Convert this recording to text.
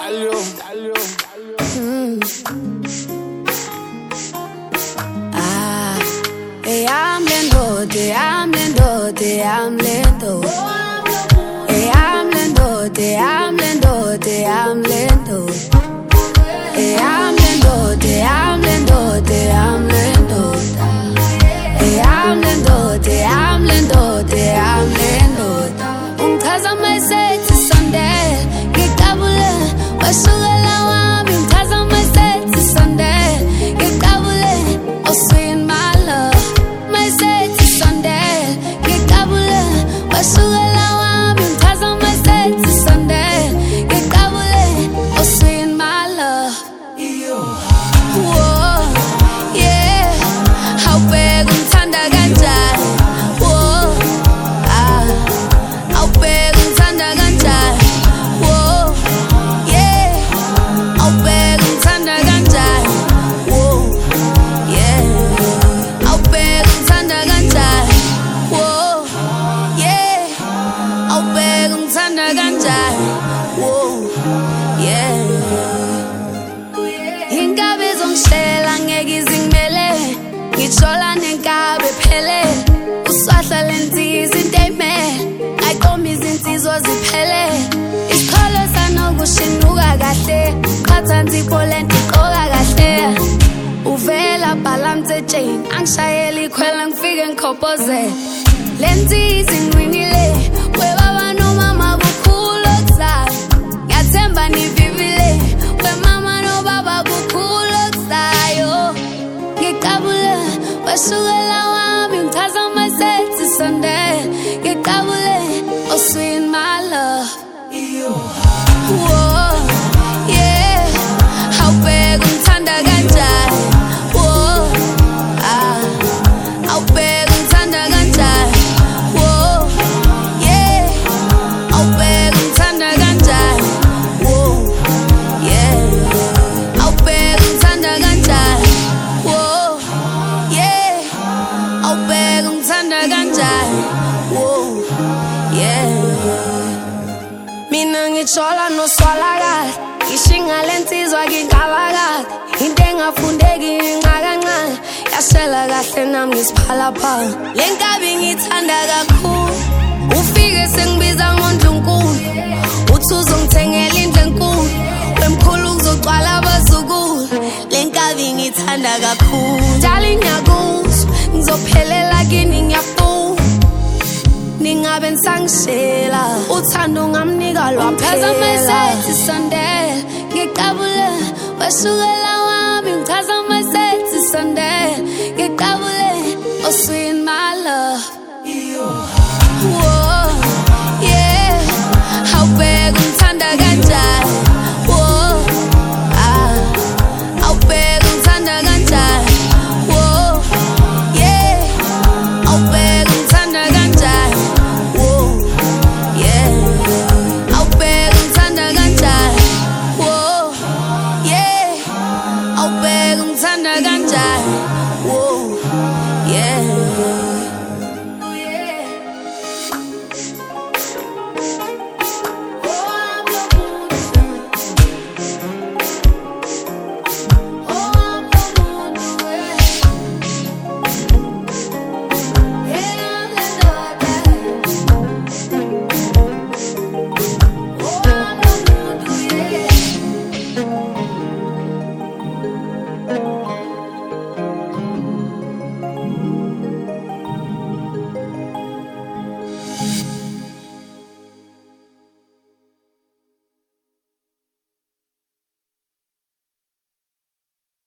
I'm lento, I'm lento, I'm lento. I'm lento, I'm lento, I'm lento. I'm lento, I'm lento, I'm lento. I'm lento, I'm lento, I'm lento. Ungichaza mayisethi Sunday, ngikabule washukela wami. Ungichaza mayisethi Sunday, ngikabule oswin my love. Mayisethi Sunday, ngikabule washukela wami. Ungichaza mayisethi Sunday, ngikabule oswin my love. Whoa, yeah, awubheka ungithanda kanjani. Whoa, awubheka ungithanda kanjani. Whoa, yeah, awubheka ungithanda kanjani. Whoa, yeah, awubheka ungithanda kanjani. Whoa, yeah, awubheka ungithanda kanjani. Whoa, yeah. Ingabe zongishela ngeke izingimele, ngitshola nenkabe phele. Uswahla lenziza into eyimele, ayiqoma izinsizwa ziphele. Isikholo sanokushinuka kahle, qhatha nzipho lento iqoka kahle. Uvela bhala mtsetsheni, angishayela ikhwela ngifike ngikhophoze. Lenziza inqinile, webaba nomama kukhulu okuzayo. Ngiyathemba nivivile, wemama nobaba kukhulu okuzayo. Ngikabule washukela wami. Ungichaza mayisethi Sunday, ngikabule oswin my love. Whoa, yeah, awubheka ungithanda kanjani. Whoa, awubheka ungithanda kanjani. Whoa, yeah, awubheka ungithanda kanjani. Whoa, yeah, awubheka ungithanda kanjani. Whoa, yeah, awubheka ungithanda kanjani. Whoa, yeah. Mina ngitshola noswala kahle, ngishinga lensizwa ngingaba kahle. Into engafundeki ngingakancane, yashela kahle nami ngisiphalaphala. Lenkabi ngithanda kakhulu, ufike sengibiza ngoNdlunkulu. Uthi uzongithengela indlu enkulu, wemkhulu kuzogcwala abazukulu. Lenkabi ngithanda kakhulu, njalo ngiyakuzwa ngizophelela kini ngiyafuna. Ningabe nisangishela, uthando ungamnika lwaphela. Ungichaza mayisethi Sunday, ngikabule washukela wami. Ungichaza mayisethi Sunday.